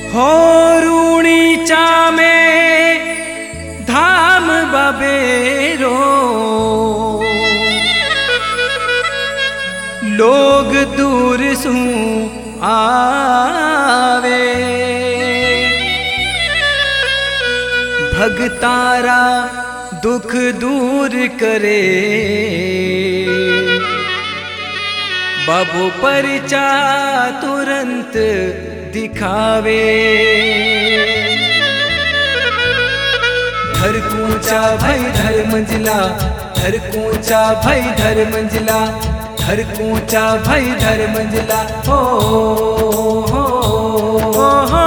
हो रूणीचा में धाम बबेरो, लोग दूर सू आवे, भगतारा दुख दूर करे, बाबू परिचा तुरंत दिखावे। धर कूचा भाई धर मंजिला, धर कूचा भाई धर मंजिला, धर कूचा भाई धर मंजिला। हो हो हो हो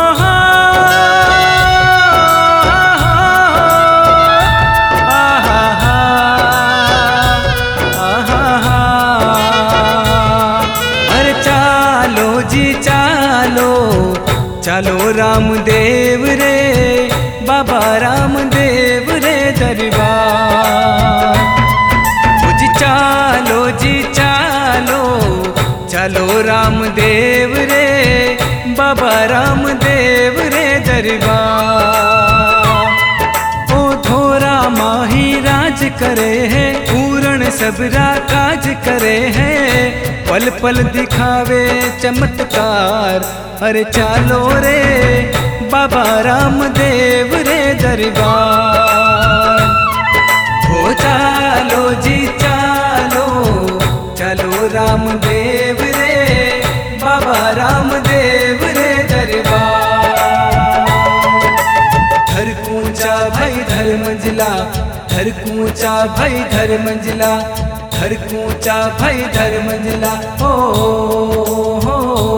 चलो रामदेव रे, बाबा रामदेव रे दरबार। जी चालो जी चालो, चलो रामदेव रे, बाबा रामदेव रे दरबार। ओ धोरा माही राज करे है, पूर्ण सबरा काज करे है, पल पल दिखावे चमत्कार। अरे चालो रे बाबा रामदेव रे दरबार। हो चालो जी चालो, चलो रामदेव रे, बाबा रामदेव रे दरबार। धर कूचा भाई धर मंजिला, धर कूचा भाई धर मंजिला, धर कूचा भाई धर मंजिला। हो हो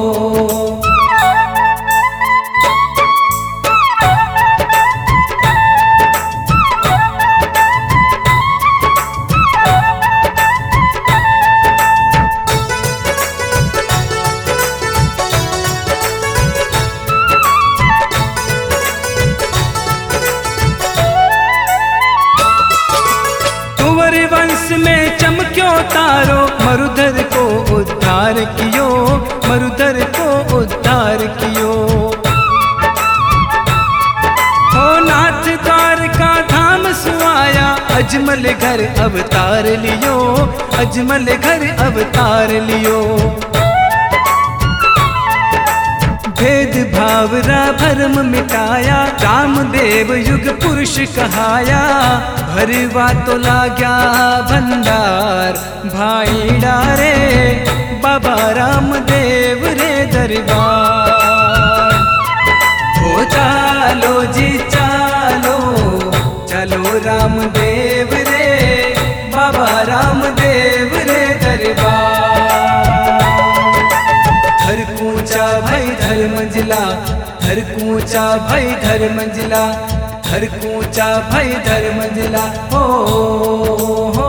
में चमक्यो तारो, मरुधर को उद्धार कियो, मरुधर को उद्धार कियो। हो नाथ द्वारका धाम सुआया, अजमल घर अवतार लियो, अजमल घर अवतार लियो। भेद भाव रा भरम मिटाया, रामदेव युग पुरुष कहाया। भरवा तो लाग्या भंडार, भाई डारे बाबा रामदेव रे दरबार। हो चालो जी चालो, चलो रामदेव रे, बाबा रामदेव रे दरबार। धर कूचा भाई धर मंजिला, धर कूचा भाई धर मंजिला, धर कूचा भाई धर मंजिला। हो हो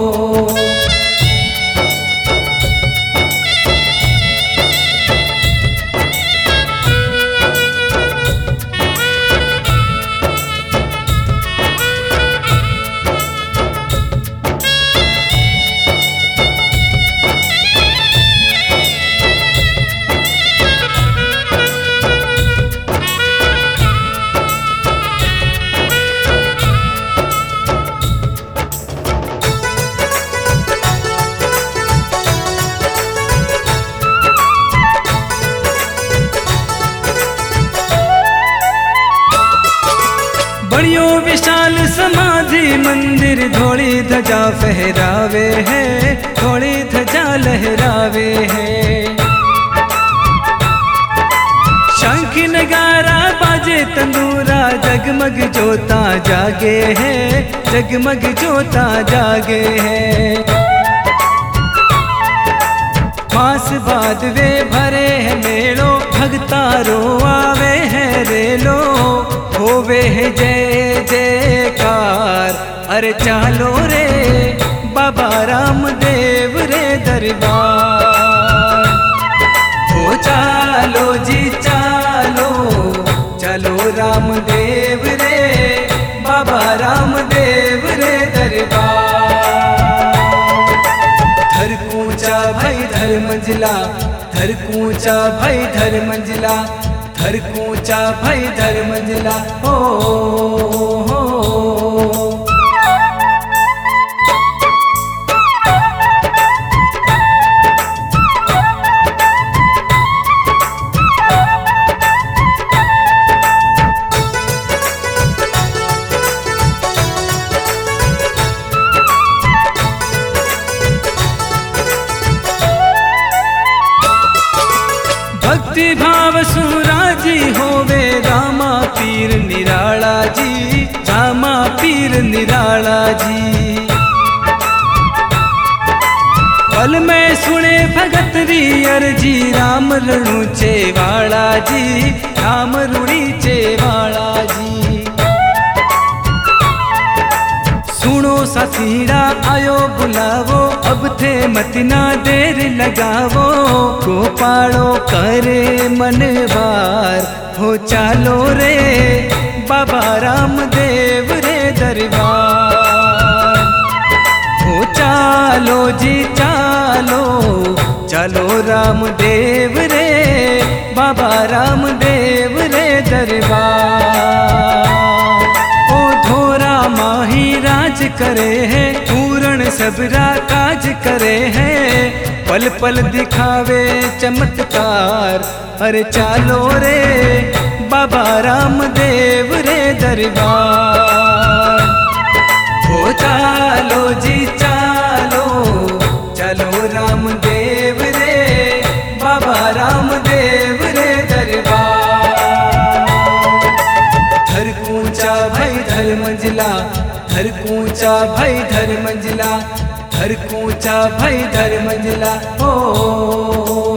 बड़ियो विशाल समाधि मंदिर, धोड़ी ध्वजा फहरावे है, थोड़ी ध्वजा लहरावे है। शंख नगारा बाजे तंदूरा, जगमग जोता जागे है, जगमग जोता जागे है। मास बाद वे भरे है मेलो, भगतारो आवे है रेलो, होवे है जय जयकार। अरे चालो रे बाबा रामदेव रे दरबार। हो चालो जी चालो, चलो रामदेव रे, बाबा रामदेव रे दरबार। धर कूचा भाई धर मंजिला, धर कूचा भाई धर मंजिला, घर कूचा भाई धर मंजिला हो। भक्ति भाव सुराजी होवे रामा पीर निराला जी, रामा पीर निराला जी। पल में सुने भगत री अर्जी राम रणुचे वाला जी, राम रणुचे वाला जी। सुनो साथीड़ा आयो बुलावो, अब थे मत ना देर लगावो। गोपालो करे मन बार हो चालो रे बाबा रामदेव रे दरबार। हो चालो जी चालो, चलो रामदेव रे बाबा रामदेव रे दरबार। ओ धोरा माही राज करे है, पूर्ण सबरा काज करे है। पल पल दिखावे चमत्कार, अरे चालो रे बाबा रामदेव रे दरबार। हो चालो जी चालो, चलो रामदेव रे बाबा रामदेव रे दरबार। घर कूचा भाई धर मंजिला, घर कूचा भाई धर मंजिला, घर कूचा भाई धर मंजिला हो।